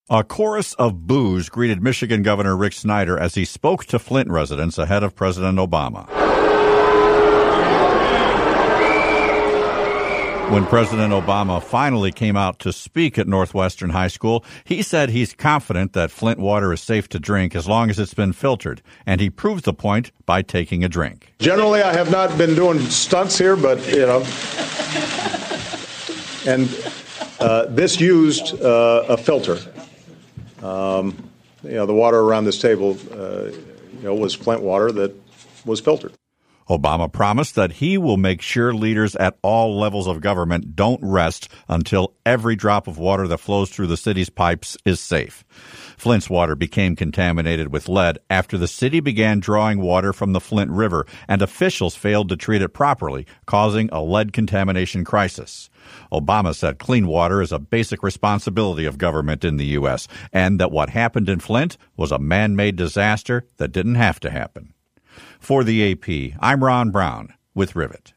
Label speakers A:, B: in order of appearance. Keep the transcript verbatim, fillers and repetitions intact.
A: A chorus of boos greeted Michigan Governor Rick Snyder as he spoke to Flint residents ahead of President Obama. When President Obama finally came out to speak at Northwestern High School, he said he's confident that Flint water is safe to drink as long as it's been filtered, and he proved the point by taking a drink.
B: Generally, I have not been doing stunts here, but, you know, and uh, this used uh, a filter. Um, you know, the water around this table, uh, you know, was Flint water that was filtered.
A: Obama promised that he will make sure leaders at all levels of government don't rest until every drop of water that flows through the city's pipes is safe. Flint's water became contaminated with lead after the city began drawing water from the Flint River, and officials failed to treat it properly, causing a lead contamination crisis. Obama said clean water is a basic responsibility of government in the U S, and that what happened in Flint was a man-made disaster that didn't have to happen. For the A P, I'm Ron Brown with Rivet.